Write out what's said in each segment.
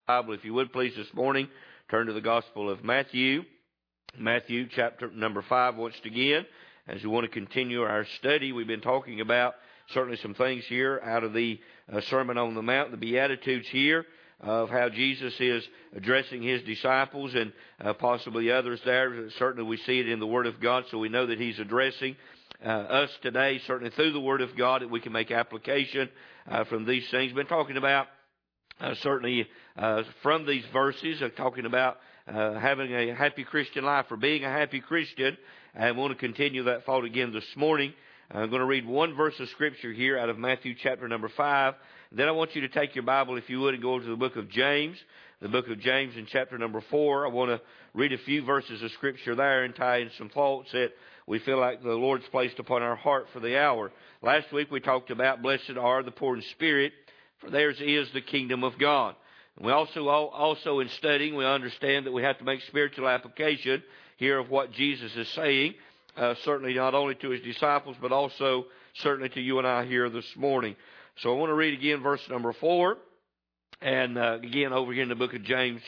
Bible, if you would please, this morning, turn to the Gospel of Matthew. Matthew chapter number 5 once again. As we want to continue our study, we've been talking about certainly some things here out of the Sermon on the Mount, the Beatitudes here, of how Jesus is addressing His disciples and possibly others there. Certainly we see it in the Word of God, so we know that He's addressing us today, certainly through the Word of God, that we can make application from these things. Been talking about certainly from these verses, talking about having a happy Christian life, or being a happy Christian, and I want to continue that thought again this morning. I'm going to read one verse of Scripture here out of Matthew chapter number 5. Then I want you to take your Bible, if you would, and go to the book of James. The book of James in chapter number 4. I want to read a few verses of Scripture there and tie in some thoughts that we feel like the Lord's placed upon our heart for the hour. Last week we talked about blessed are the poor in spirit, for theirs is the kingdom of God. And we also in studying, we understand that we have to make spiritual application here of what Jesus is saying, certainly not only to His disciples, but also certainly to you and I here this morning. So I want to read again verse number 4, and again over here in the book of James,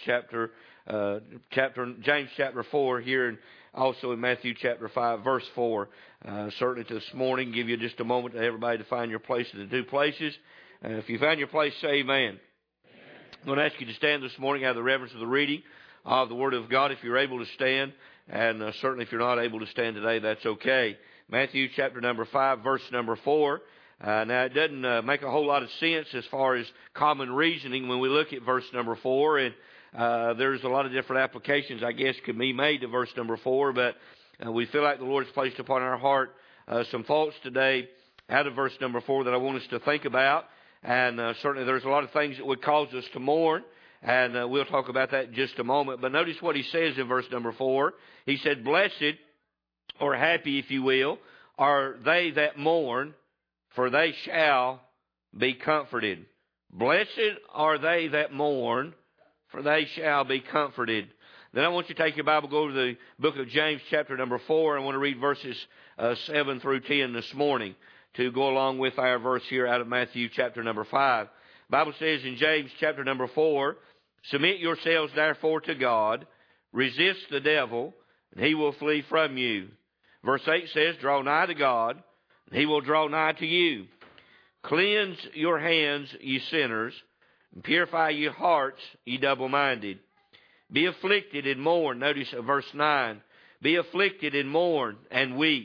James chapter 4 here, and also in Matthew chapter 5, verse 4. Certainly to this morning, give you just a moment to everybody to find your place in the two places. If you found your place, say amen. I'm going to ask you to stand this morning out of the reverence of the reading of the Word of God, if you're able to stand. And certainly if you're not able to stand today, that's okay. Matthew chapter number 5, verse number 4. Now, it doesn't make a whole lot of sense as far as common reasoning when we look at verse number 4. And there's a lot of different applications, I guess, could be made to verse number 4. But we feel like the Lord's placed upon our heart some thoughts today out of verse number 4 that I want us to think about. And certainly there's a lot of things that would cause us to mourn. And we'll talk about that in just a moment. But notice what he says in verse number 4. He said, blessed, or happy if you will, are they that mourn, for they shall be comforted. Blessed are they that mourn, for they shall be comforted. Then I want you to take your Bible, go to the book of James chapter number 4. I want to read verses 7 through 10 this morning to go along with our verse here out of Matthew chapter number 5. The Bible says in James chapter number 4, submit yourselves therefore to God, resist the devil, and he will flee from you. Verse 8 says, draw nigh to God, and he will draw nigh to you. Cleanse your hands, ye sinners, and purify your hearts, ye double-minded. Be afflicted and mourn. Notice verse 9. Be afflicted and mourn and weep.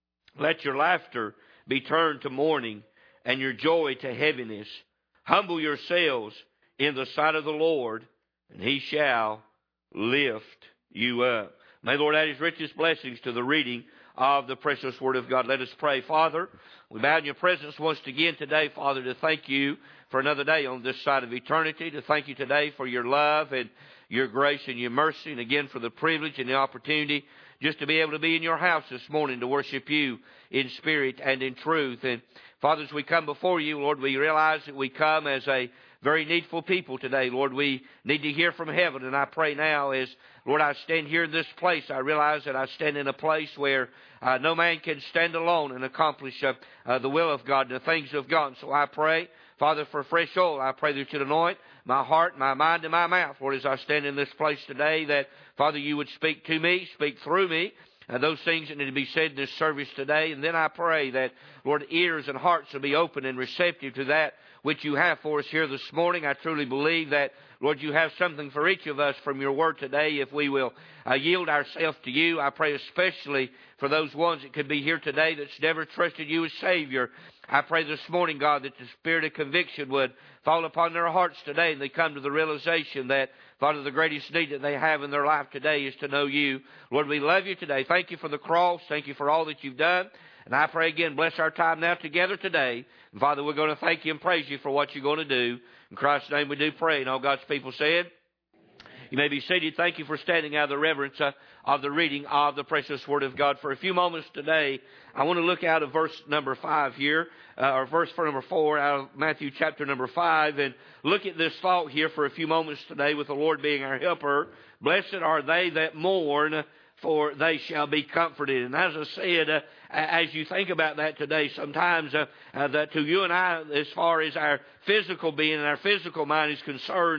Let your laughter be turned to mourning, and your joy to heaviness. Humble yourselves in the sight of the Lord, and He shall lift you up. May the Lord add His richest blessings to the reading of the precious Word of God. Let us pray. Father, we bow in your presence once again today, Father, to thank you for another day on this side of eternity, to thank you today for your love and your grace and your mercy, and again for the privilege and the opportunity just to be able to be in your house this morning to worship you in spirit and in truth. And Father, as we come before you, Lord, we realize that we come as a very needful people today. Lord, we need to hear from heaven. And I pray now as, Lord, I stand here in this place, I realize that I stand in a place where no man can stand alone and accomplish the will of God and the things of God. And so I pray, Father, for fresh oil. I pray that you'd anoint my heart, my mind, and my mouth, Lord, as I stand in this place today, that, Father, you would speak to me, speak through me, those things that need to be said in this service today. And then I pray that, Lord, ears and hearts will be open and receptive to that which you have for us here this morning. I truly believe that, Lord, you have something for each of us from your word today if we will yield ourselves to you. I pray especially for those ones that could be here today that's never trusted you as Savior. I pray this morning, God, that the spirit of conviction would fall upon their hearts today, and they come to the realization that, Father, the greatest need that they have in their life today is to know you. Lord, we love you today. Thank you for the cross. Thank you for all that you've done. And I pray again, bless our time now together today. And Father, we're going to thank you and praise you for what you're going to do. In Christ's name we do pray. And all God's people said, you may be seated. Thank you for standing out of the reverence of the reading of the precious Word of God. For a few moments today, I want to look out of verse number 5 here, or verse number 4 out of Matthew chapter number 5, and look at this thought here for a few moments today with the Lord being our helper. Blessed are they that mourn, for they shall be comforted. And as I said, as you think about that today, sometimes that to you and I, as far as our physical being and our physical mind is concerned, that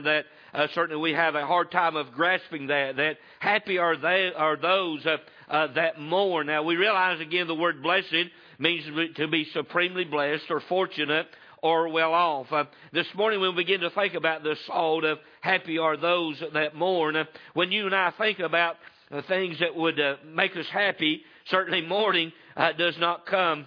certainly we have a hard time of grasping that happy are those that mourn. Now, we realize again the word blessed means to be supremely blessed or fortunate or well off. This morning we'll begin to think about the thought of happy are those that mourn. When you and I think about things that would make us happy, certainly mourning does not come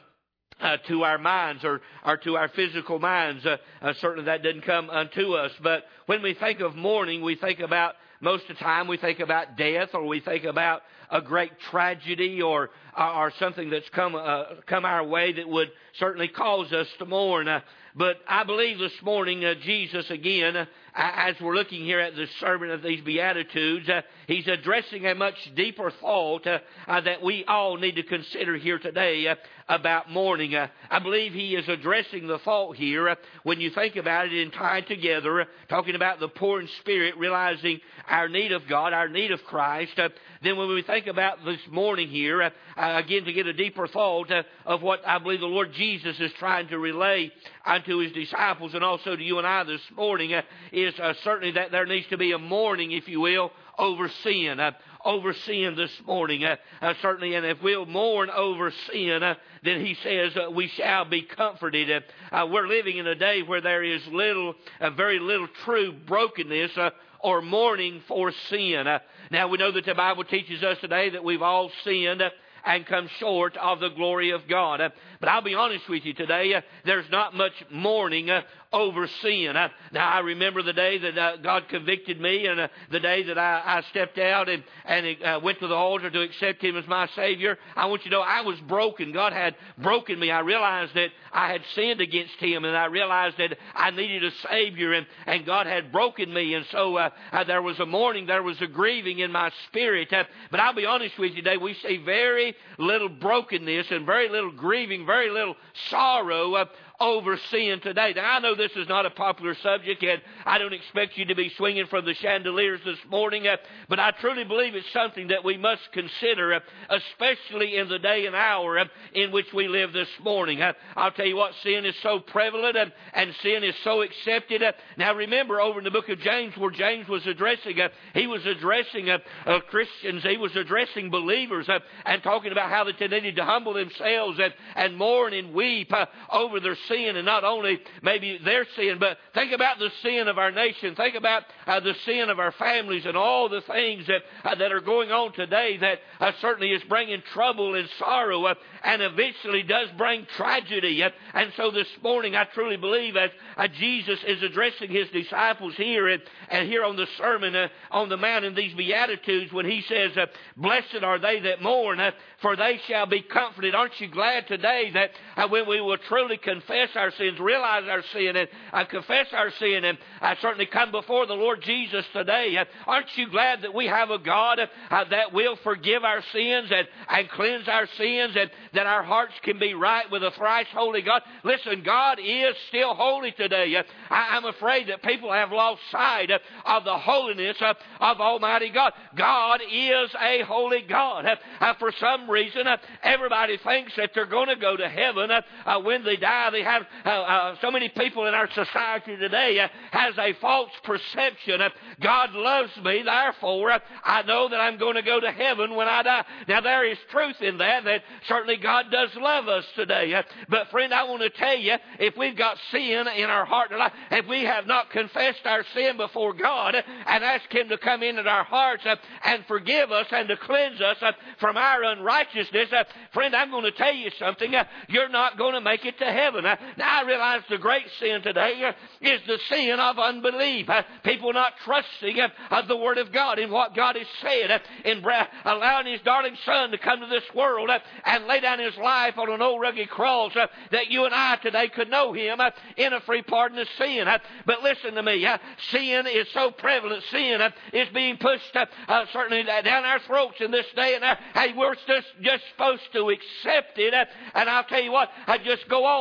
to our minds or to our physical minds. Certainly that didn't come unto us. But when we think of mourning, we think about, most of the time, we think about death, or we think about a great tragedy or something that's come our way that would certainly cause us to mourn. But I believe this morning, Jesus, again, as we're looking here at the sermon of these Beatitudes, He's addressing a much deeper thought that we all need to consider here today about mourning. I believe He is addressing the thought here, when you think about it and tie it together, talking about the poor in spirit, realizing our need of God, our need of Christ. Then when we think about this morning here, again, to get a deeper thought of what I believe the Lord Jesus is trying to relay unto His disciples and also to you and I this morning, is certainly that there needs to be a mourning, if you will, over sin. Over sin this morning. Certainly, and if we'll mourn over sin, then He says we shall be comforted. We're living in a day where there is very little true brokenness or mourning for sin. Now, we know that the Bible teaches us today that we've all sinned and come short of the glory of God. But I'll be honest with you today, there's not much mourning over sin. Now, I remember the day that God convicted me, and the day that I stepped out and went to the altar to accept Him as my Savior. I want you to know I was broken. God had broken me. I realized that I had sinned against Him, and I realized that I needed a Savior, and God had broken me. And so there was a mourning, there was a grieving in my spirit. But I'll be honest with you today, we see very little brokenness and very little grieving, very little sorrow over sin today. Now, I know this is not a popular subject, and I don't expect you to be swinging from the chandeliers this morning, but I truly believe it's something that we must consider, especially in the day and hour in which we live this morning. I'll tell you what, sin is so prevalent and sin is so accepted. Now, remember over in the book of James, where James was addressing, he was addressing Christians, he was addressing believers and talking about how that they needed to humble themselves and mourn and weep over their sin, and not only maybe their sin, but think about the sin of our nation. Think about the sin of our families and all the things that are going on today that certainly is bringing trouble and sorrow and eventually does bring tragedy. And so this morning I truly believe that Jesus is addressing His disciples here and here on the Sermon on the Mount in these Beatitudes when He says, blessed are they that mourn, for they shall be comforted. Aren't you glad today that when we will truly confess our sins, realize our sin, and confess our sin, and certainly come before the Lord Jesus today? Aren't you glad that we have a God that will forgive our sins and cleanse our sins, and that our hearts can be right with a thrice holy God? Listen, God is still holy today. I'm afraid that people have lost sight of the holiness of Almighty God. God is a holy God. For some reason, everybody thinks that they're going to go to heaven when they die. They have so many people in our society today has a false perception. God loves me, therefore I know that I'm going to go to heaven when I die. Now, there is truth in that certainly God does love us today. But friend, I want to tell you, if we've got sin in our heart and life, if we have not confessed our sin before God and asked Him to come into our hearts and forgive us and to cleanse us from our unrighteousness, friend, I'm going to tell you something. You're not going to make it to heaven. Now, I realize the great sin today is the sin of unbelief. People not trusting the Word of God in what God has said, in allowing His darling Son to come to this world and lay down His life on an old rugged cross that you and I today could know Him in a free pardon of sin. But listen to me, sin is so prevalent. Sin is being pushed certainly down our throats in this day and hour. Hey, we're just supposed to accept it, and I'll tell you what, just go on with it.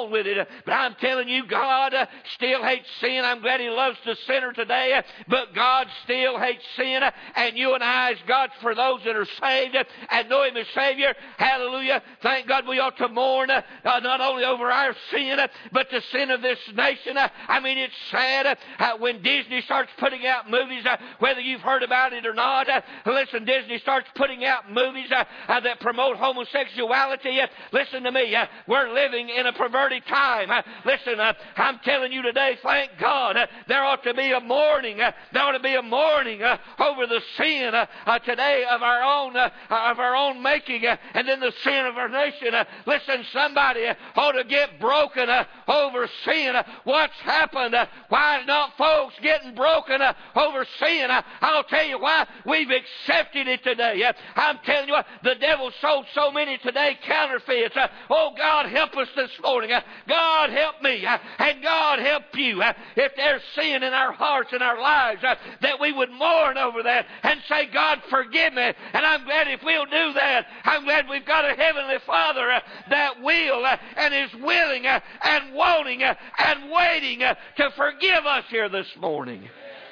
But I'm telling you, God still hates sin. I'm glad He loves the sinner today, but God still hates sin. And you and I, as God's for those that are saved and know Him as Savior, hallelujah, thank God we ought to mourn not only over our sin, but the sin of this nation. I mean, it's sad when Disney starts putting out movies, whether you've heard about it or not. Listen, Disney starts putting out movies that promote homosexuality. Listen to me, we're living in a perverted time. Listen, I'm telling you today, thank God, there ought to be a mourning. There ought to be a mourning over the sin today of our own making, and then the sin of our nation. Listen, somebody ought to get broken over sin. What's happened? Why not folks getting broken over sin? I'll tell you why. We've accepted it today. I'm telling you what, the devil sold so many today counterfeits. Oh, God, help us this morning. God, help me. And God, help you. If there's sin in our hearts and our lives, that we would mourn over that and say, God, forgive me. And I'm glad if we'll do that, I'm glad we've got a Heavenly Father that will and is willing and wanting and waiting to forgive us here this morning.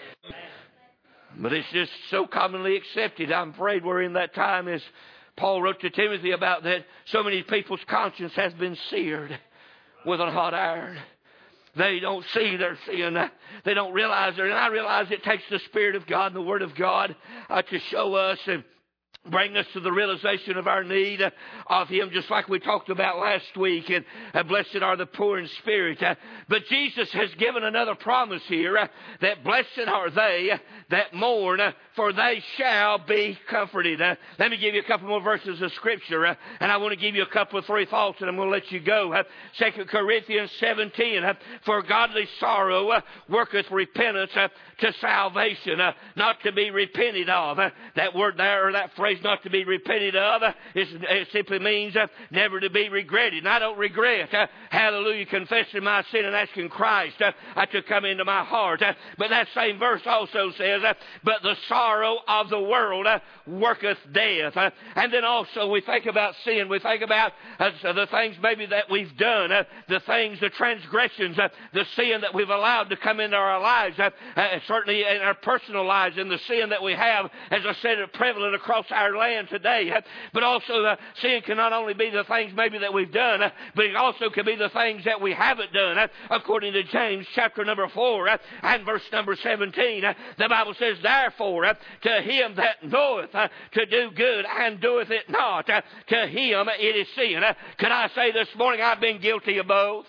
But it's just so commonly accepted. I'm afraid we're in that time, as Paul wrote to Timothy about that. So many people's conscience has been seared with a hot iron. They don't see their sin. They don't realize it. And I realize it takes the Spirit of God and the Word of God to show us and bring us to the realization of our need of Him, just like we talked about last week. And blessed are the poor in spirit. But Jesus has given another promise here, that blessed are they that mourn, for they shall be comforted. Let me give you a couple more verses of Scripture, and I want to give you a couple of three thoughts, and I'm going to let you go. 2 Corinthians 7:10, for godly sorrow worketh repentance to salvation, not to be repented of. That word there, or that phrase, not to be repented of, it simply means never to be regretted. And I don't regret, hallelujah, confessing my sin and asking Christ to come into my heart. But that same verse also says, but the sorrow of the world worketh death. And then also we think about sin. We think about the things maybe that we've done, the things, the transgressions, the sin that we've allowed to come into our lives, certainly in our personal lives, and the sin that we have, as I said, prevalent across our land today. But also sin can not only be the things maybe that we've done, but it also can be the things that we haven't done. According to James chapter number 4 and verse number 17, the Bible says, therefore, to him that knoweth to do good and doeth it not, to him it is sin. Could I say this morning, I've been guilty of both?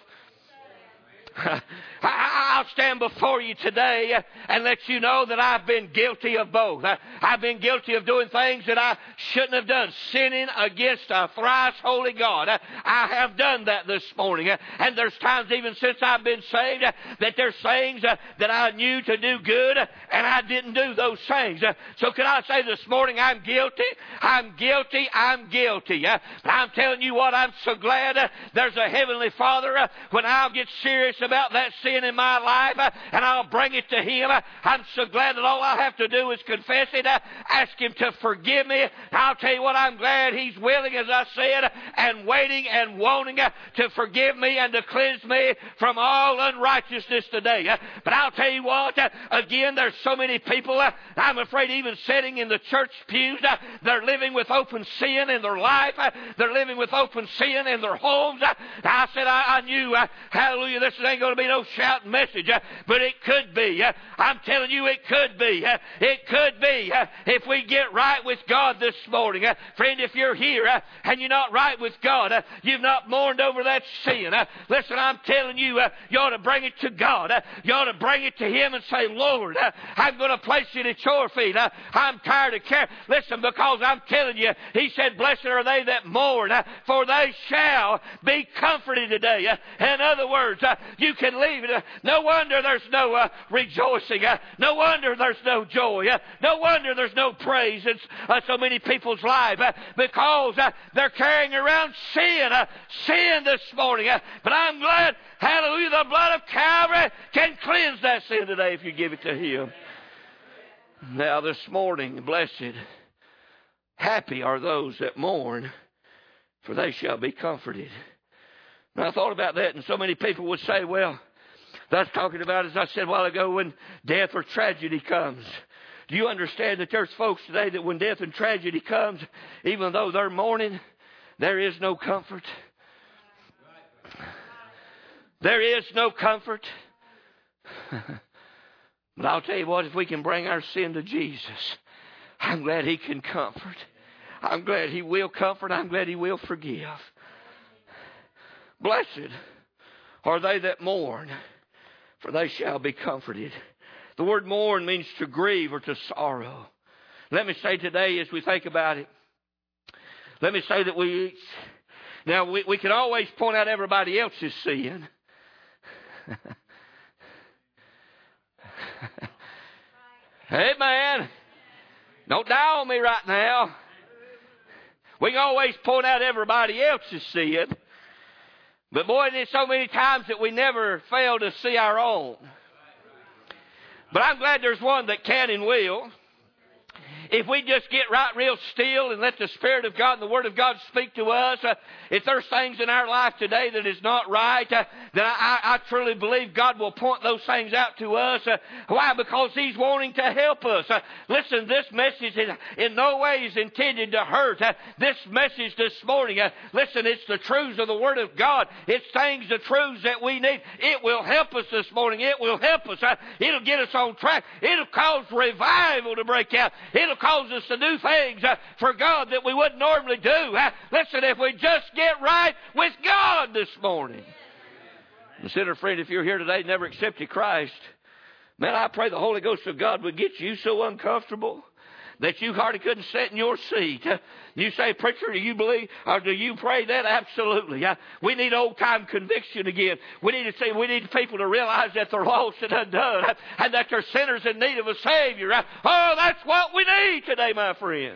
I'll stand before you today and let you know that I've been guilty of both. I've been guilty of doing things that I shouldn't have done, sinning against a thrice holy God. I have done that this morning. And there's times even since I've been saved that there's things that I knew to do good and I didn't do those things. So can I say this morning, I'm guilty. I'm guilty. I'm guilty. But I'm telling you what, I'm so glad there's a Heavenly Father when I'll get serious about that sin in my life and I'll bring it to Him. I'm so glad that all I have to do is confess it, ask Him to forgive me. I'll tell you what, I'm glad He's willing, as I said, and waiting and wanting to forgive me and to cleanse me from all unrighteousness today. But I'll tell you what, again, there's so many people, I'm afraid even sitting in the church pews, they're living with open sin in their life. They're living with open sin in their homes. I said, I knew, hallelujah, this ain't going to be no shouting message, but it could be. I'm telling you, it could be. It could be if we get right with God this morning. Friend, if you're here and you're not right with God, you've not mourned over that sin. Listen, I'm telling you, you ought to bring it to God. You ought to bring it to Him and say, Lord, I'm going to place it at your feet. I'm tired of caring. Listen, because I'm telling you, He said, blessed are they that mourn, for they shall be comforted today. In other words, you can leave it. No wonder there's no rejoicing. No wonder there's no joy. No wonder there's no praise in so many people's lives, because they're carrying around sin this morning. But I'm glad, hallelujah, the blood of Calvary can cleanse that sin today if you give it to Him. Now this morning, blessed, happy are those that mourn, for they shall be comforted. And I thought about that, and so many people would say, well, that's talking about, as I said a while ago, when death or tragedy comes. Do you understand that there's folks today that when death and tragedy comes, even though they're mourning, there is no comfort? There is no comfort. But I'll tell you what, if we can bring our sin to Jesus, I'm glad He can comfort. I'm glad He will comfort. I'm glad He will forgive. Blessed are they that mourn, for they shall be comforted. The word mourn means to grieve or to sorrow. Let me say today, as we think about it, let me say that we can always point out everybody else's sin. Hey, man, don't die on me right now. We can always point out everybody else's sin. But boy, there's so many times that we never fail to see our own. But I'm glad there's one that can and will. If we just get right real still and let the Spirit of God and the Word of God speak to us, if there's things in our life today that is not right, then I truly believe God will point those things out to us. Why? Because He's wanting to help us. Listen, this message is in no way is intended to hurt. This message this morning, listen, it's the truths of the Word of God. It's things, the truths that we need. It will help us this morning. It will help us. It'll get us on track. It'll cause revival to break out. It'll cause us to do things for God that we wouldn't normally do. Listen, if we just get right with God this morning. Consider, friend, if you're here today and never accepted Christ, man, I pray the Holy Ghost of God would get you so uncomfortable that you hardly couldn't sit in your seat. You say, preacher, do you believe or do you pray that? Absolutely. We need old-time conviction again. We need people to realize that they're lost and undone and that they're sinners in need of a Savior. Oh, that's what we need today, my friend.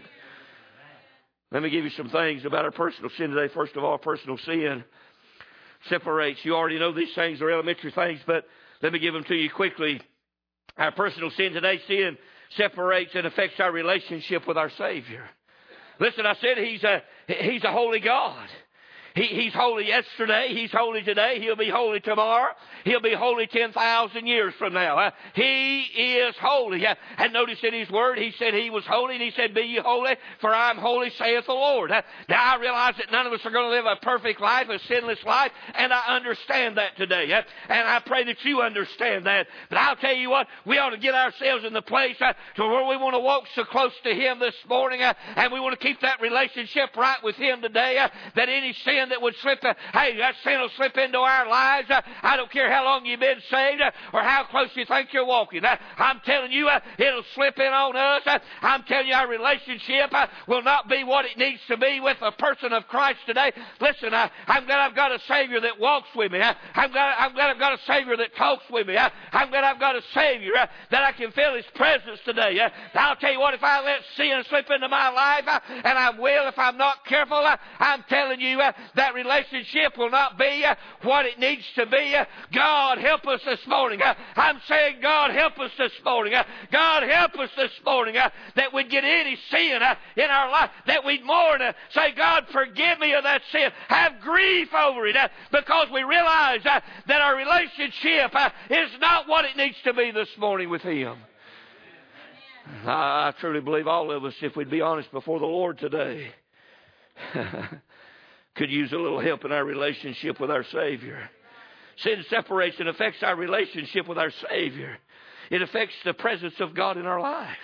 Let me give you some things about our personal sin today. First of all, personal sin separates. You already know these things are elementary things, but let me give them to you quickly. Our personal sin today, sin separates and affects our relationship with our Savior. Listen, I said He's a holy God. He's holy yesterday. He's holy today. He'll be holy tomorrow. He'll be holy 10,000 years from now. He is holy. And notice in His Word, He said He was holy, and He said, be ye holy, for I am holy, saith the Lord. Now, I realize that none of us are going to live a perfect life, a sinless life, and I understand that today. And I pray that you understand that. But I'll tell you what, we ought to get ourselves in the place to where we want to walk so close to Him this morning, and we want to keep that relationship right with Him today, that any sin that would slip, that sin will slip into our lives. I don't care how long you've been saved or how close you think you're walking. I'm telling you, it'll slip in on us. I'm telling you, our relationship will not be what it needs to be with a person of Christ today. Listen, I'm glad I've got a Savior that walks with me. I'm glad I've got a Savior that talks with me. I'm glad I've got a Savior that I can feel His presence today. I'll tell you what, if I let sin slip into my life, and I will if I'm not careful, I'm telling you, that relationship will not be what it needs to be. God, help us this morning. I'm saying, God, help us this morning. God, help us this morning that we'd get any sin in our life, that we'd mourn, say, God, forgive me of that sin. Have grief over it because we realize that our relationship is not what it needs to be this morning with Him. I truly believe all of us, if we'd be honest before the Lord today, could use a little help in our relationship with our Savior. Sin separates and affects our relationship with our Savior. It affects the presence of God in our lives.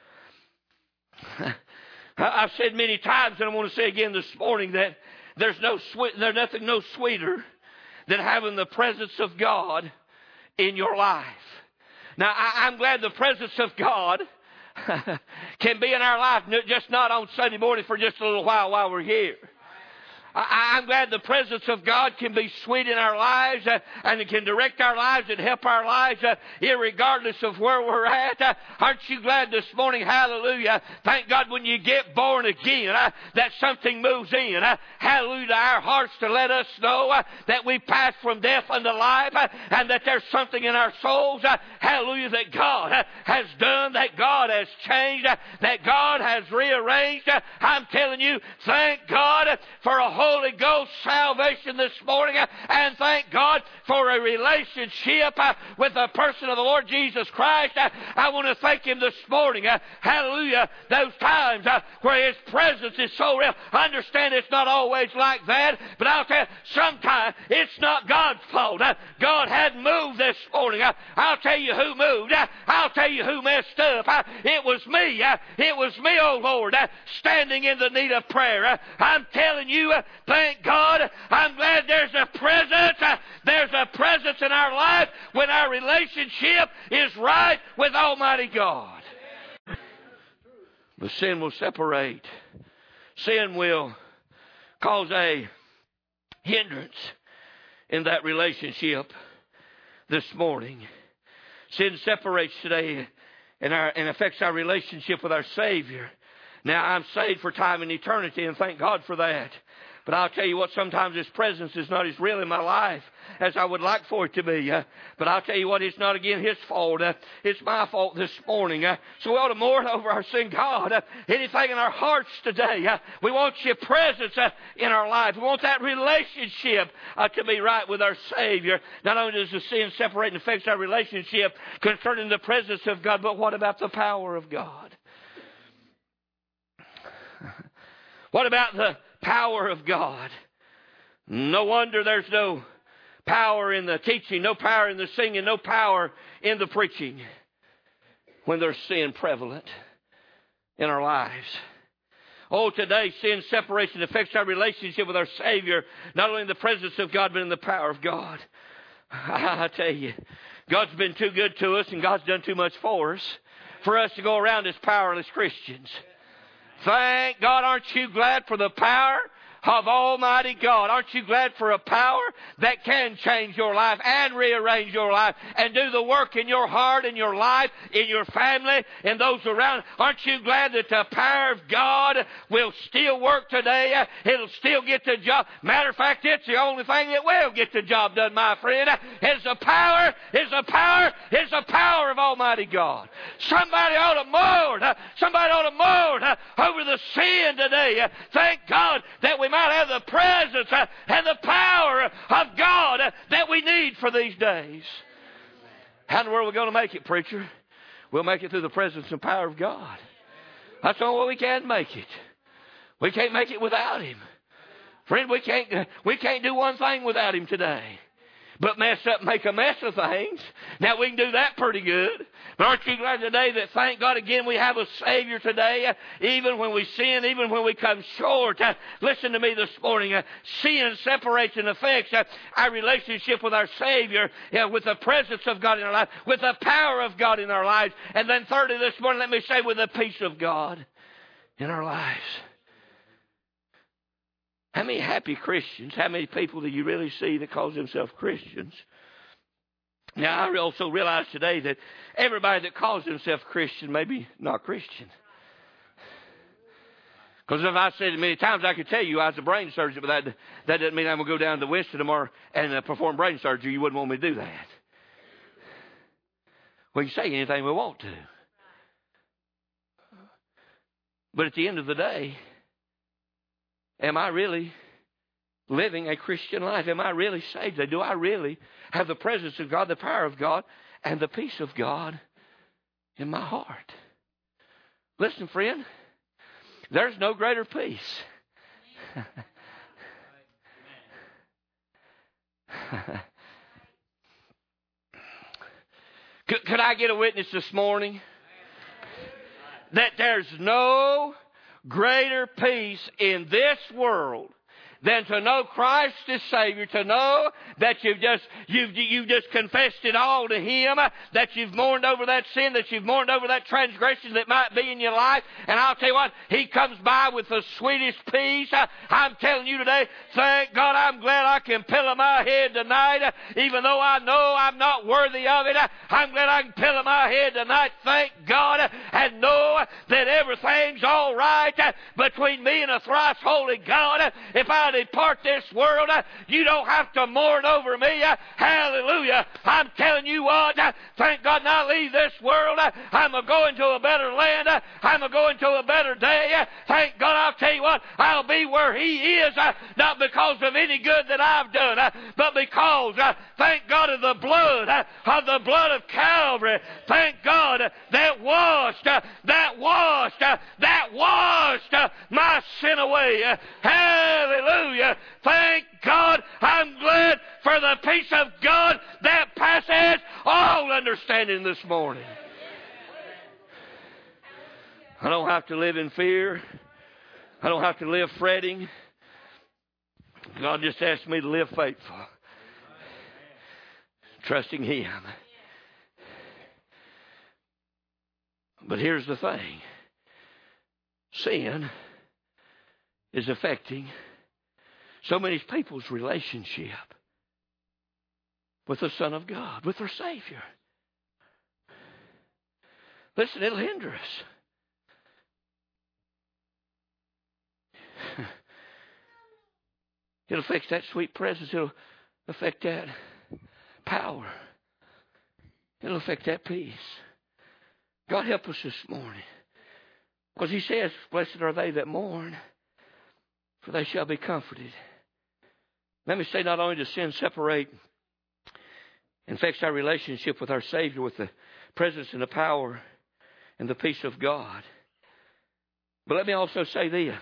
I've said many times, and I want to say again this morning, that there's nothing no sweeter than having the presence of God in your life. Now, I'm glad the presence of God can be in our life, just not on Sunday morning for just a little while we're here. I'm glad the presence of God can be sweet in our lives and it can direct our lives and help our lives irregardless of where we're at. Aren't you glad this morning? Hallelujah. Thank God when you get born again that something moves in. Hallelujah to our hearts to let us know that we pass from death unto life and that there's something in our souls. Hallelujah, that God has done, that God has changed, that God has rearranged. I'm telling you, thank God for a Holy Ghost salvation this morning, and thank God for a relationship with the person of the Lord Jesus Christ. I want to thank Him this morning. Hallelujah. Those times where His presence is so real. I understand it's not always like that, but I'll tell you, sometimes it's not God's fault. God hadn't moved this morning. I'll tell you who moved. I'll tell you who messed up. It was me. It was me, oh Lord, standing in the need of prayer. I'm telling you, thank God, I'm glad there's a presence. There's a presence in our life when our relationship is right with Almighty God. But sin will separate. Sin will cause a hindrance in that relationship this morning. Sin separates today and affects our relationship with our Savior. Now, I'm saved for time and eternity, and thank God for that. But I'll tell you what, sometimes His presence is not as real in my life as I would like for it to be. But I'll tell you what, it's not again His fault. It's my fault this morning. So we ought to mourn over our sin. God, anything in our hearts today, we want Your presence in our life. We want that relationship to be right with our Savior. Not only does the sin separate and affect our relationship concerning the presence of God, but what about the power of God? What about the power of God? No wonder there's no power in the teaching, no power in the singing, no power in the preaching when there's sin prevalent in our lives. Oh, today sin separates and affects our relationship with our Savior, not only in the presence of God, but in the power of God. I tell you, God's been too good to us, and God's done too much for us to go around as powerless Christians. Thank God. Aren't you glad for the power of Almighty God? Aren't you glad for a power that can change your life and rearrange your life and do the work in your heart, in your life, in your family, and those around? Aren't you glad that the power of God will still work today? It'll still get the job. Matter of fact, it's the only thing that will get the job done, my friend. It's the power of Almighty God. Somebody ought to mourn. Somebody ought to mourn over the sin today. Thank God that we might have the presence and the power of God that we need for these days. How in the world are we going to make it, preacher? We'll make it through the presence and power of God. That's the only way we can make it. We can't make it without Him. Friend, we can't do one thing without Him today. But mess up and make a mess of things. Now, we can do that pretty good. But aren't you glad today that, thank God, again, we have a Savior today, even when we sin, even when we come short. Listen to me this morning. Sin separates and affects our relationship with our Savior, with the presence of God in our life, with the power of God in our lives. And then thirdly this morning, let me say, with the peace of God in our lives. How many happy Christians, how many people do you really see that call themselves Christians? Now, I also realize today that everybody that calls themselves Christian may be not Christian. Because if I said it many times, I could tell you I was a brain surgeon, but that doesn't mean I'm going to go down to Winston tomorrow and perform brain surgery. You wouldn't want me to do that. We can say anything we want to. But at the end of the day, am I really living a Christian life? Am I really saved? Do I really have the presence of God, the power of God, and the peace of God in my heart? Listen, friend, there's no greater peace. Could I get a witness this morning that there's no greater peace in this world than to know Christ as Savior, to know that you've just confessed it all to Him, that you've mourned over that sin, that you've mourned over that transgression that might be in your life. And I'll tell you what, He comes by with the sweetest peace. I'm telling you today, thank God, I'm glad I can pillow my head tonight, even though I know I'm not worthy of it. I'm glad I can pillow my head tonight, thank God, and know that everything's all right between me and a thrice holy God. If I depart this world, you don't have to mourn over me. Hallelujah. I'm telling you what, thank God, when I leave this world, I'm going to a better land. I'm going to a better day. Thank God, I'll tell you what, I'll be be where He is, not because of any good that I've done, but because, thank God, of the blood of Calvary. Thank God that washed my sin away. Hallelujah. Thank God. I'm glad for the peace of God that passes all understanding this morning. I don't have to live in fear. I don't have to live fretting. God just asked me to live faithful, trusting Him. But here's the thing. Sin is affecting so many people's relationship with the Son of God, with their Savior. Listen, it'll hinder us. It'll affect that sweet presence. It'll affect that power. It'll affect that peace. God help us this morning. Because He says, blessed are they that mourn, for they shall be comforted. Let me say, not only does sin separate and affects our relationship with our Savior, with the presence and the power and the peace of God, but let me also say this.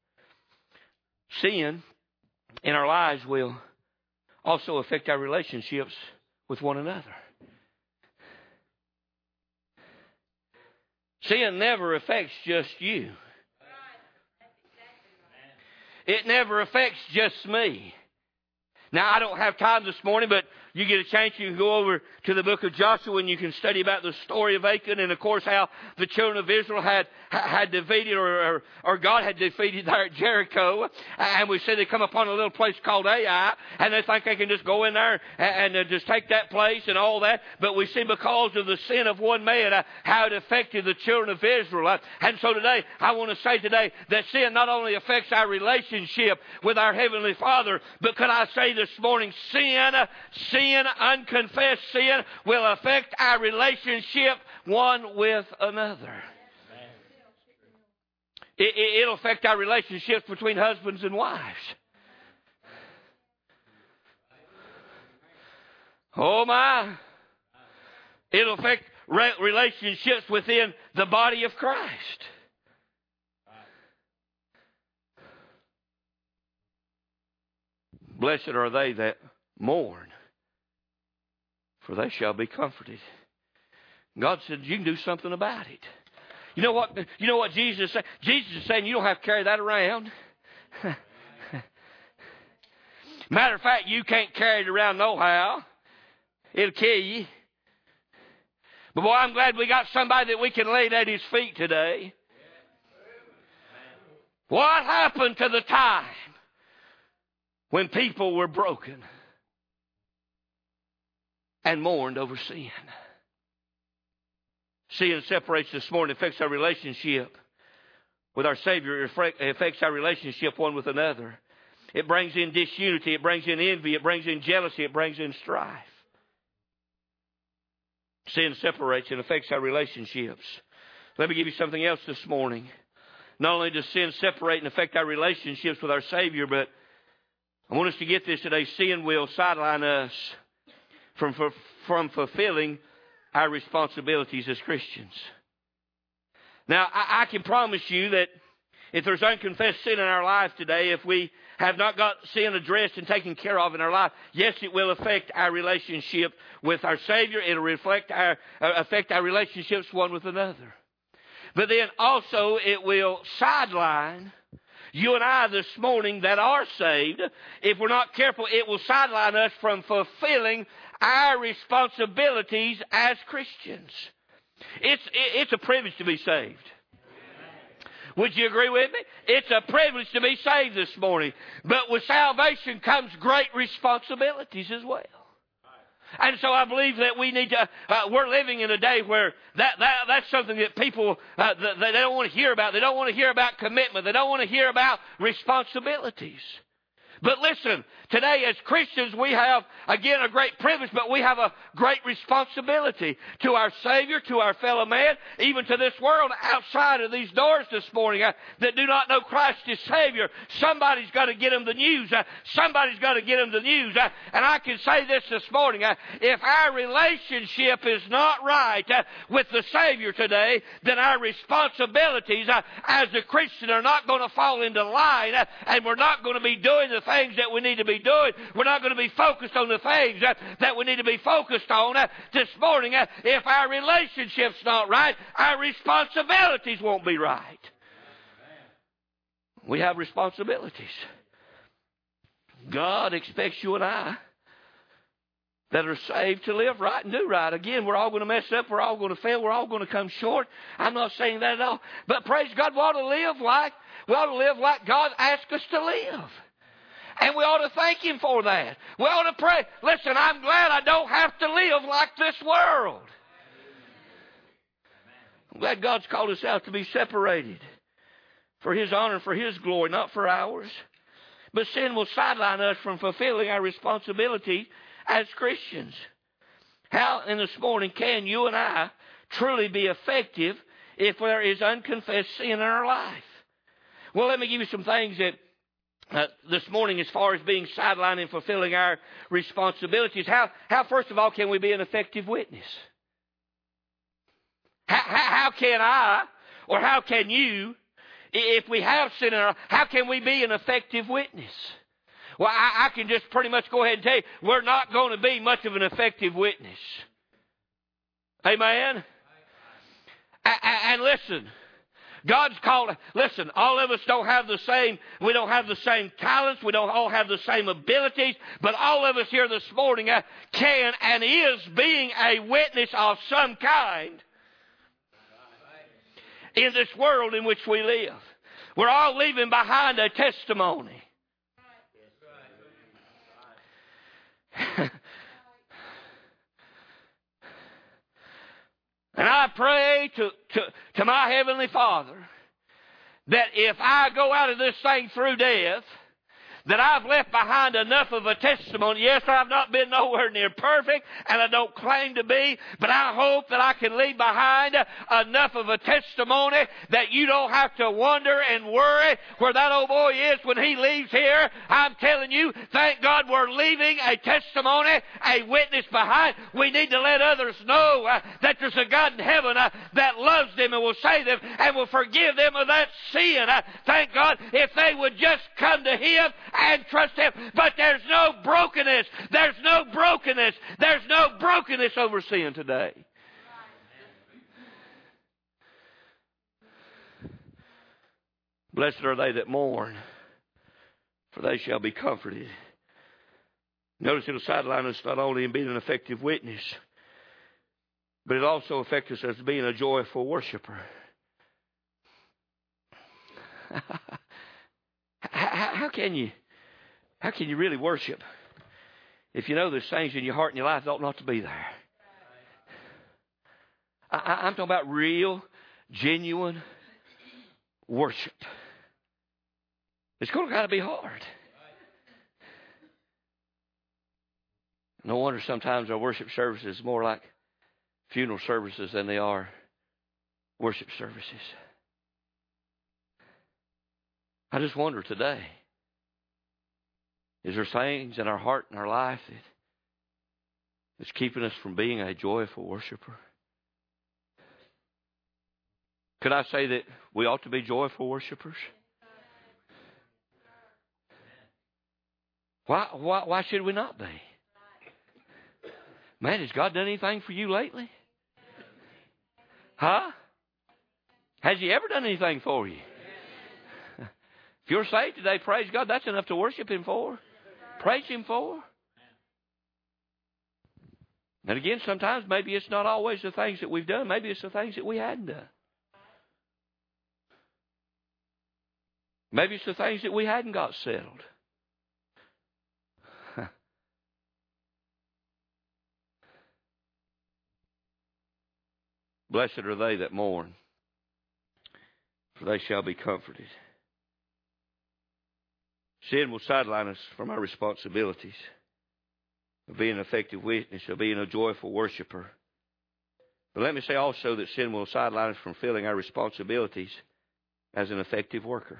Sin in our lives will also affect our relationships with one another. Sin never affects just you. It never affects just me. Now, I don't have time this morning, but you get a chance, you can go over to the book of Joshua and you can study about the story of Achan and, of course, how the children of Israel had defeated or God had defeated there at Jericho. And we see they come upon a little place called Ai, and they think they can just go in there and just take that place and all that. But we see because of the sin of one man, how it affected the children of Israel. And so today, I want to say today that sin not only affects our relationship with our Heavenly Father, but could I say this morning, unconfessed sin will affect our relationship one with another. It'll affect our relationships between husbands and wives. Oh my. It'll affect relationships within the body of Christ. Blessed are they that mourn, for they shall be comforted. God said you can do something about it. You know what Jesus said? Jesus is saying you don't have to carry that around. Matter of fact, you can't carry it around no how. It'll kill you. But boy, I'm glad we got somebody that we can lay it at His feet today. What happened to the time when people were broken and mourned over sin? Sin separates this morning, affects our relationship with our Savior. It affects our relationship one with another. It brings in disunity. It brings in envy. It brings in jealousy. It brings in strife. Sin separates and affects our relationships. Let me give you something else this morning. Not only does sin separate and affect our relationships with our Savior, but I want us to get this today. Sin will sideline us from fulfilling our responsibilities as Christians. Now, I can promise you that if there's unconfessed sin in our life today, if we have not got sin addressed and taken care of in our life, yes, it will affect our relationship with our Savior. It'll affect our relationships one with another. But then also it will sideline you and I this morning that are saved. If we're not careful, it will sideline us from fulfilling our responsibilities as Christians. It's a privilege to be saved. Would you agree with me? It's a privilege to be saved this morning. But with salvation comes great responsibilities as well. And so I believe that we need to, we're living in a day where that's something that people, they don't want to hear about. They don't want to hear about commitment. They don't want to hear about responsibilities. But listen, today as Christians we have, again, a great privilege, but we have a great responsibility to our Savior, to our fellow man, even to this world outside of these doors this morning that do not know Christ as Savior. Somebody's got to get them the news. Somebody's got to get them the news. And I can say this morning, if our relationship is not right with the Savior today, then our responsibilities as a Christian are not going to fall into line, and we're not going to be doing the things that we need to be doing. We're not going to be focused on the things that we need to be focused on this morning. If our relationship's not right, our responsibilities won't be right. We have responsibilities. God expects you and I that are saved to live right and do right. Again, we're all going to mess up. We're all going to fail. We're all going to come short. I'm not saying that at all. But praise God, we ought to live like God asked us to live. And we ought to thank Him for that. We ought to pray. Listen, I'm glad I don't have to live like this world. I'm glad God's called us out to be separated for His honor, for His glory, not for ours. But sin will sideline us from fulfilling our responsibility as Christians. How in this morning can you and I truly be effective if there is unconfessed sin in our life? Well, let me give you some things that this morning as far as being sidelined and fulfilling our responsibilities. How first of all, can we be an effective witness? How can I, or how can you, if we have sin in our life, how can we be an effective witness? Well, I can just pretty much go ahead and tell you, we're not going to be much of an effective witness. Amen? And listen, God's called, listen, all of us don't have the same, we don't have the same talents, we don't all have the same abilities, but all of us here this morning can and is being a witness of some kind in this world in which we live. We're all leaving behind a testimony. And I pray to my Heavenly Father that if I go out of this thing through death, that I've left behind enough of a testimony. Yes, I've not been nowhere near perfect, and I don't claim to be, but I hope that I can leave behind enough of a testimony that you don't have to wonder and worry where that old boy is when he leaves here. I'm telling you, thank God we're leaving a testimony, a witness behind. We need to let others know that there's a God in heaven that loves them and will save them and will forgive them of that sin. Thank God if they would just come to Him and trust Him. But there's no brokenness. There's no brokenness. There's no brokenness over sin today. Blessed are they that mourn, for they shall be comforted. Notice it'll sideline us not only in being an effective witness, but it also affects us as being a joyful worshiper. How can you really worship if you know there's things in your heart and your life that ought not to be there? I'm talking about real, genuine worship. It's going to be hard. No wonder sometimes our worship services is more like funeral services than they are worship services. I just wonder today, is there things in our heart and our life that's keeping us from being a joyful worshiper? Could I say that we ought to be joyful worshipers? Why should we not be? Man, has God done anything for you lately? Huh? Has He ever done anything for you? If you're saved today, praise God, that's enough to worship Him for. Praise Him for. And again, sometimes maybe it's not always the things that we've done. Maybe it's the things that we hadn't done. Maybe it's the things that we hadn't got settled. Blessed are they that mourn, for they shall be comforted. Sin will sideline us from our responsibilities of being an effective witness, of being a joyful worshiper. But let me say also that sin will sideline us from fulfilling our responsibilities as an effective worker.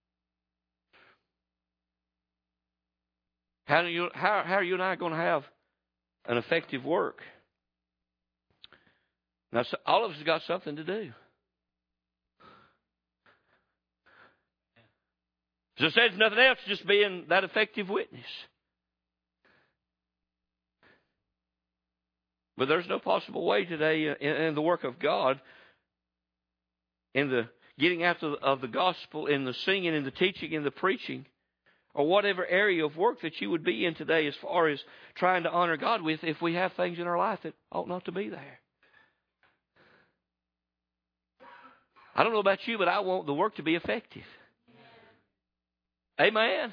How are you and I going to have an effective work? Now, all of us have got something to do. So it says nothing else, just being that effective witness. But there's no possible way today in the work of God, in the getting out of the gospel, in the singing, in the teaching, in the preaching, or whatever area of work that you would be in today as far as trying to honor God with, if we have things in our life that ought not to be there. I don't know about you, but I want the work to be effective. Amen?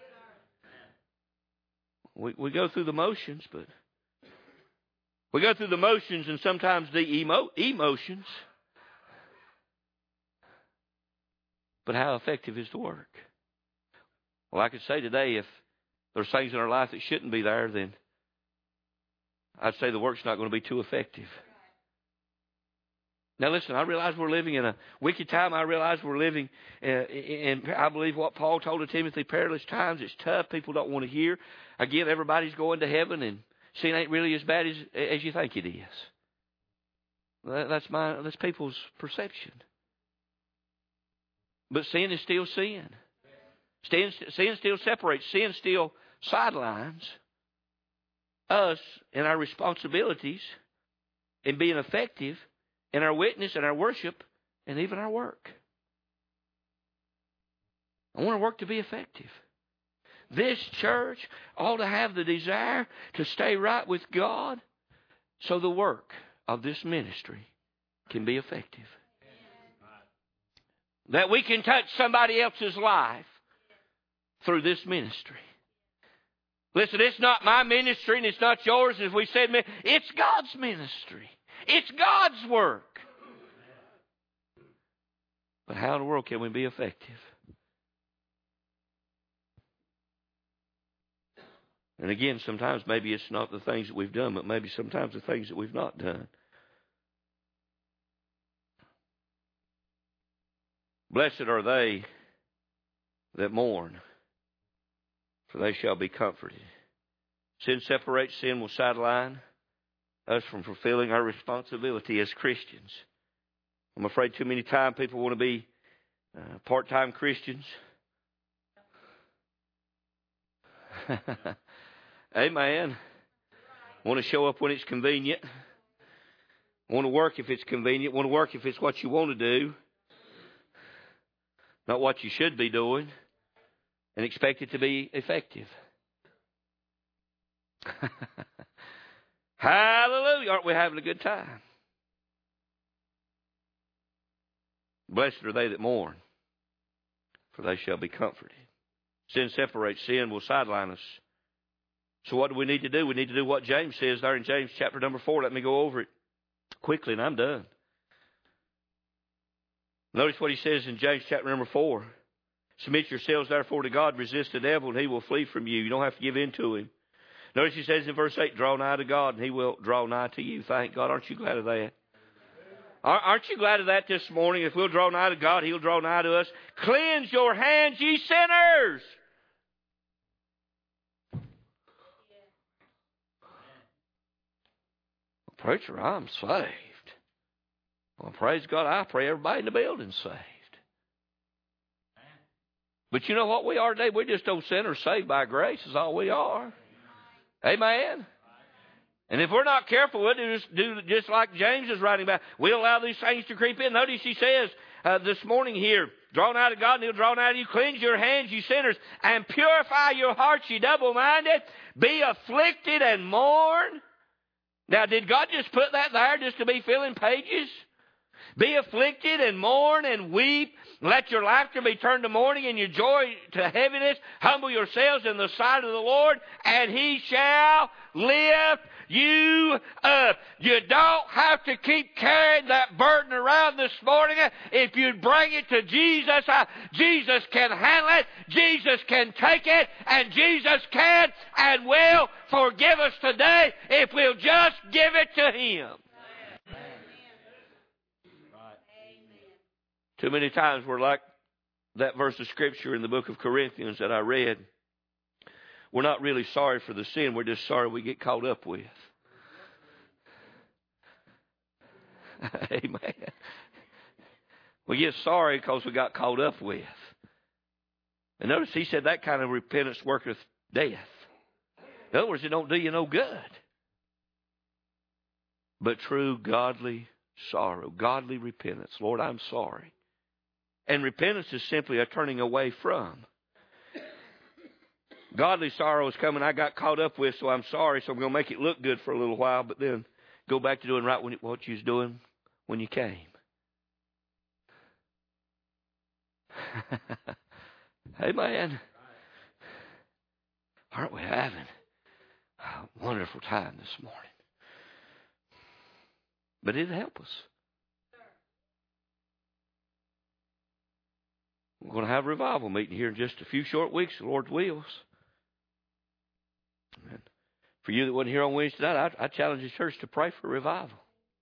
We go through the motions, but we go through the motions and sometimes the emotions. But how effective is the work? Well, I could say today, if there's things in our life that shouldn't be there, then I'd say the work's not going to be too effective. Now listen, I realize we're living in a wicked time. I realize we're living in, I believe what Paul told to Timothy, perilous times. It's tough. People don't want to hear. Again, everybody's going to heaven, and sin ain't really as bad as you think it is. That's people's perception. But sin is still sin. Sin still separates. Sin still sidelines us in our responsibilities in being effective in our witness and our worship and even our work. I want our work to be effective. This church ought to have the desire to stay right with God so the work of this ministry can be effective. That we can touch somebody else's life through this ministry. Listen, it's not my ministry and it's not yours. As we said, it's God's ministry. It's God's work. But how in the world can we be effective? And again, sometimes maybe it's not the things that we've done, but maybe sometimes the things that we've not done. Blessed are they that mourn, for they shall be comforted. Sin separates. Sin will sideline us from fulfilling our responsibility as Christians. I'm afraid too many times people want to be part-time Christians. Amen. Want to show up when it's convenient. Want to work if it's convenient. Want to work if it's what you want to do. Not what you should be doing. And expect it to be effective. Hallelujah. Aren't we having a good time? Blessed are they that mourn, for they shall be comforted. Sin separates. Sin will sideline us. So what do we need to do? We need to do what James says there in James chapter number 4. Let me go over it quickly and I'm done. Notice what he says in James chapter number 4. Submit yourselves therefore to God, resist the devil, and he will flee from you. You don't have to give in to him. Notice he says in verse 8, draw nigh to God, and he will draw nigh to you. Thank God. Aren't you glad of that? Aren't you glad of that this morning? If we'll draw nigh to God, he'll draw nigh to us. Cleanse your hands, ye sinners. Preacher, I'm saved. Well, praise God, I pray everybody in the building's saved. But you know what we are today? We're just those sinners saved by grace is all we are. Amen? And if we're not careful, we'll do just like James is writing about. We'll allow these things to creep in. Notice he says this morning here, draw nigh to God and he'll draw nigh to you. Cleanse your hands, you sinners, and purify your hearts, you double-minded. Be afflicted and mourn. Now, did God just put that there just to be filling pages? Be afflicted and mourn and weep. Let your laughter be turned to mourning and your joy to heaviness. Humble yourselves in the sight of the Lord, and He shall lift you up. You don't have to keep carrying that burden around this morning. If you bring it to Jesus, Jesus can handle it. Jesus can take it. And Jesus can and will forgive us today if we'll just give it to Him. Too many times we're like that verse of Scripture in the book of Corinthians that I read. We're not really sorry for the sin. We're just sorry we get caught up with. Amen. We get sorry because we got caught up with. And notice he said that kind of repentance worketh death. In other words, it don't do you no good. But true godly sorrow, godly repentance. Lord, I'm sorry. And repentance is simply a turning away from. Godly sorrow is coming I got caught up with, so I'm sorry, so I'm going to make it look good for a little while, but then go back to doing right what you was doing when you came. Amen. Aren't we having a wonderful time this morning? But it'll help us. We're going to have a revival meeting here in just a few short weeks, the Lord's wills. And for you that wasn't here on Wednesday night, I challenge the church to pray for revival.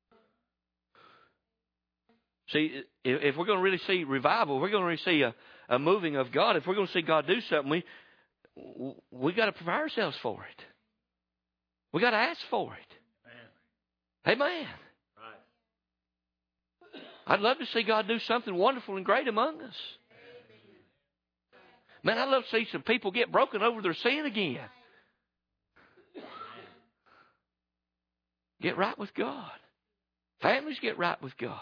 See, if we're going to really see revival, if we're going to really see a moving of God, if we're going to see God do something, we got to prepare ourselves for it. We got to ask for it. Amen. Amen. I'd love to see God do something wonderful and great among us. Man, I'd love to see some people get broken over their sin again. Get right with God. Families get right with God.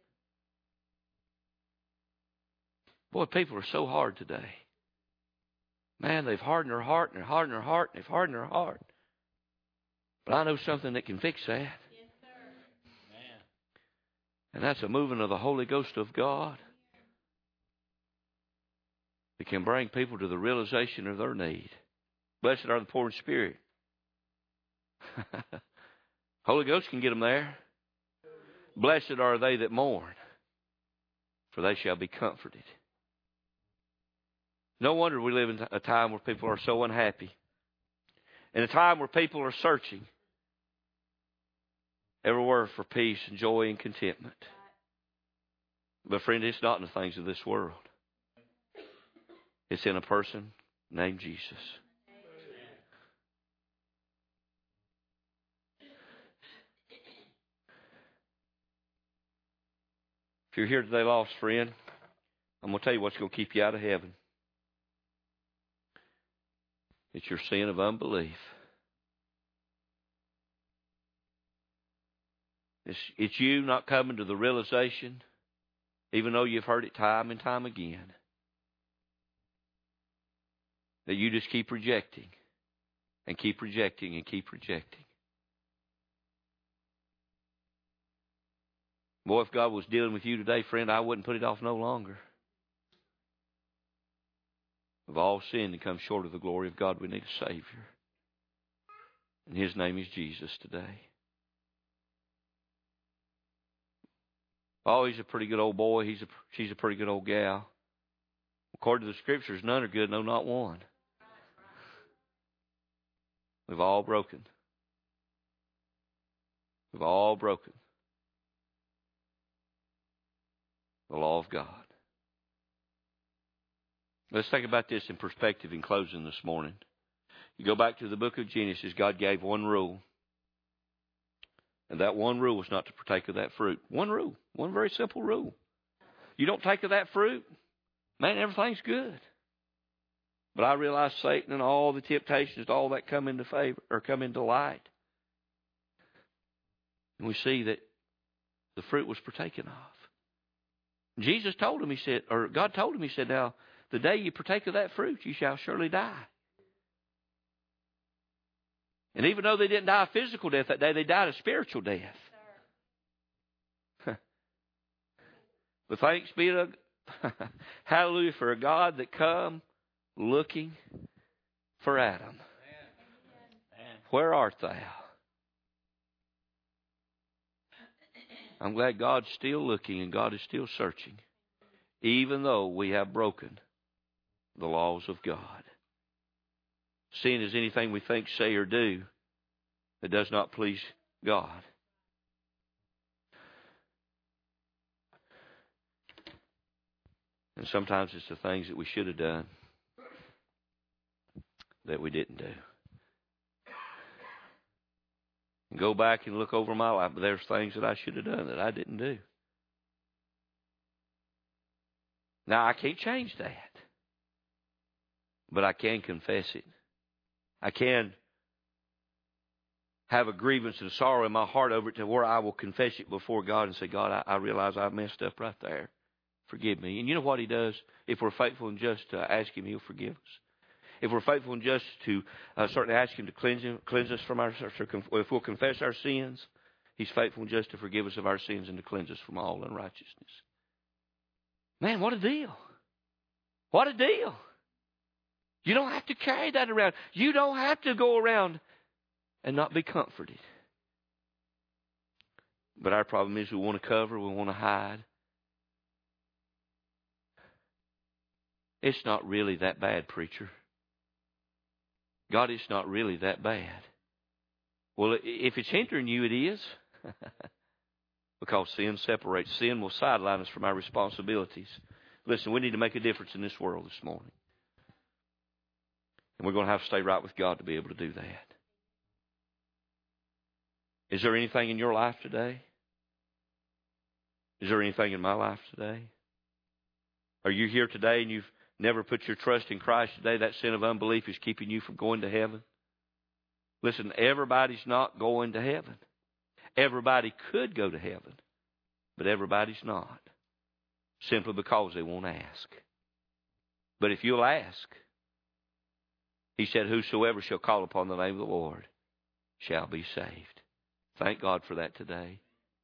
Boy, people are so hard today. Man, they've hardened their heart, and they've hardened their heart, and they've hardened their heart. But I know something that can fix that. Yes, sir. And that's a moving of the Holy Ghost of God. It can bring people to the realization of their need. Blessed are the poor in spirit. Holy Ghost can get them there. Blessed are they that mourn, for they shall be comforted. No wonder we live in a time where people are so unhappy. In a time where people are searching everywhere for peace and joy and contentment. But friend, it's not in the things of this world. It's in a person named Jesus. If you're here today lost, friend, I'm going to tell you what's going to keep you out of heaven. It's your sin of unbelief. It's you not coming to the realization, even though you've heard it time and time again, that you just keep rejecting and keep rejecting and keep rejecting. Boy, if God was dealing with you today, friend, I wouldn't put it off no longer. We've all sinned and come short of the glory of God. We need a Savior. And His name is Jesus today. Oh, he's a pretty good old boy. She's a pretty good old gal. According to the Scriptures, none are good, no, not one. We've all broken. We've all broken the law of God. Let's think about this in perspective in closing this morning. You go back to the book of Genesis, God gave one rule. And that one rule was not to partake of that fruit. One rule. One very simple rule. You don't take of that fruit, man, everything's good. But I realize Satan and all the temptations, all that come into favor or come into light. And we see that the fruit was partaken of. Jesus told him, He said, or God told him, He said, now, the day you partake of that fruit, you shall surely die. And even though they didn't die a physical death that day, they died a spiritual death. But thanks be to hallelujah for a God that come looking for Adam. Where art thou? I'm glad God's still looking and God is still searching, even though we have broken the laws of God. Sin is anything we think, say, or do that does not please God. And sometimes it's the things that we should have done that we didn't do. And go back and look over my life, but there's things that I should have done that I didn't do. Now, I can't change that, but I can confess it. I can have a grievance and sorrow in my heart over it to where I will confess it before God and say, God, I realize I messed up right there. Forgive me. And you know what He does? If we're faithful and just to ask Him, He'll forgive us. If we're faithful and just to certainly ask Him to cleanse us from our, if we'll confess our sins, He's faithful and just to forgive us of our sins and to cleanse us from all unrighteousness. Man, what a deal. What a deal. You don't have to carry that around. You don't have to go around and not be comforted. But our problem is we want to cover, we want to hide. It's not really that bad, preacher. God, it's not really that bad. Well, if it's hindering you, it is. Because sin separates. Sin will sideline us from our responsibilities. Listen, we need to make a difference in this world this morning. And we're going to have to stay right with God to be able to do that. Is there anything in your life today? Is there anything in my life today? Are you here today and you've never put your trust in Christ today? That sin of unbelief is keeping you from going to heaven. Listen, everybody's not going to heaven. Everybody could go to heaven, but everybody's not. Simply because they won't ask. But if you'll ask, He said, whosoever shall call upon the name of the Lord shall be saved. Thank God for that today.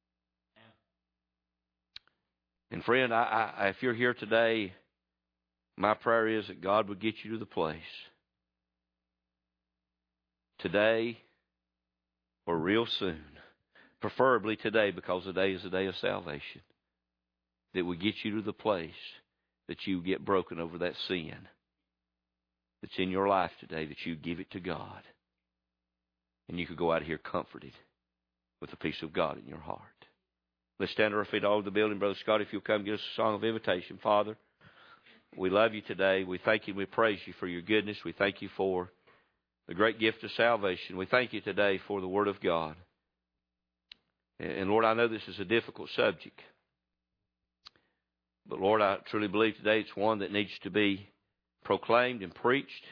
And friend, if you're here today, my prayer is that God would get you to the place today or real soon, preferably today because today is the day of salvation, that would get you to the place that you get broken over that sin that's in your life today, that you give it to God. And you could go out of here comforted with the peace of God in your heart. Let's stand to our feet all over the building. Brother Scott, if you'll come give us a song of invitation. Father, we love you today. We thank you and we praise you for your goodness. We thank you for the great gift of salvation. We thank you today for the Word of God. And Lord, I know this is a difficult subject. But Lord, I truly believe today it's one that needs to be proclaimed and preached,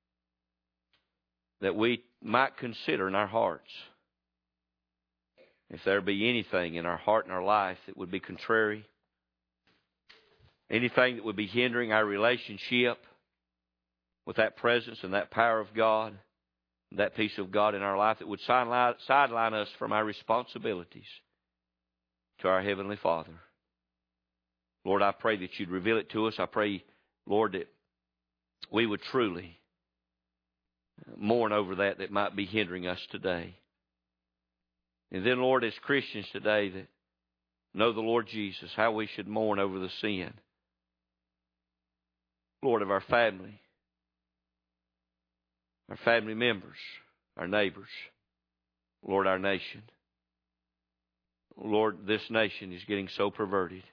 that we might consider in our hearts if there be anything in our heart and our life that would be contrary, anything that would be hindering our relationship with that presence and that power of God, that peace of God in our life, that would sideline us from our responsibilities to our Heavenly Father. Lord, I pray that you'd reveal it to us. I pray, Lord, that we would truly mourn over that might be hindering us today. And then, Lord, as Christians today that know the Lord Jesus, how we should mourn over the sin, Lord, of our family members, our neighbors, Lord, our nation. Lord, this nation is getting so perverted.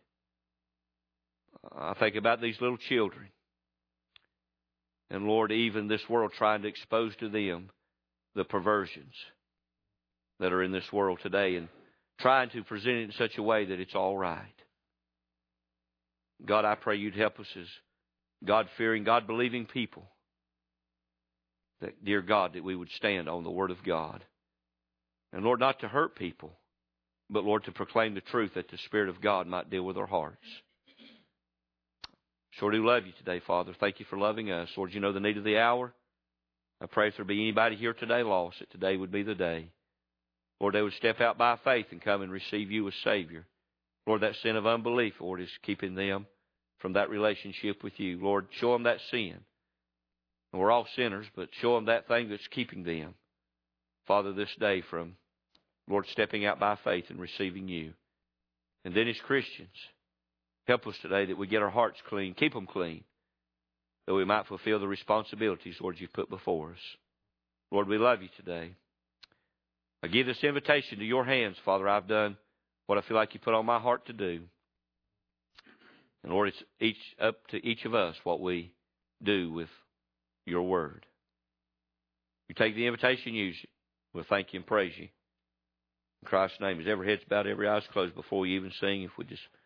I think about these little children. And Lord, even this world trying to expose to them the perversions that are in this world today and trying to present it in such a way that it's all right. God, I pray you'd help us as God-fearing, God-believing people. That, dear God, that we would stand on the Word of God. And Lord, not to hurt people, but Lord, to proclaim the truth that the Spirit of God might deal with our hearts. Sure do love you today, Father. Thank you for loving us. Lord, you know the need of the hour. I pray if there be anybody here today lost, that today would be the day. Lord, they would step out by faith and come and receive you as Savior. Lord, that sin of unbelief, Lord, is keeping them from that relationship with you. Lord, show them that sin. We're all sinners, but show them that thing that's keeping them, Father, this day from, Lord, stepping out by faith and receiving you. And then as Christians, help us today that we get our hearts clean, keep them clean, that we might fulfill the responsibilities, Lord, you've put before us. Lord, we love you today. I give this invitation to your hands, Father. I've done what I feel like you put on my heart to do. And Lord, it's up to each of us what we do with your word. You take the invitation, use it. We'll thank you and praise you. In Christ's name, as every head's bowed, every eye's closed, before we even sing, if we just